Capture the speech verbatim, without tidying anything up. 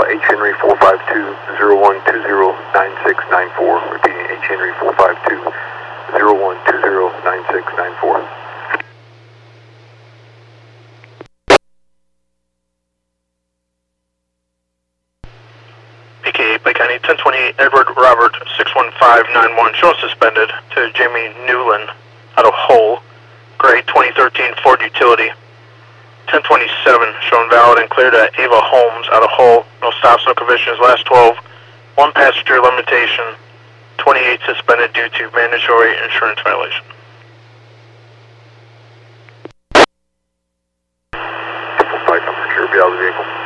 H Henry four five two zero one two zero nine six nine four. Repeating, H Henry four five two zero one two zero nine six nine four. P K eight by County ten twenty-eight Edward Robert six one five nine one, showing suspended to Jamie Newland out of Hull, gray twenty thirteen Ford Utility. ten twenty-seven showing valid and clear to Ava Holmes out of Hull, no stops, no convictions, last twelve, one passenger limitation, twenty-eight suspended due to mandatory insurance violation. Flight number, sure, be out of the vehicle.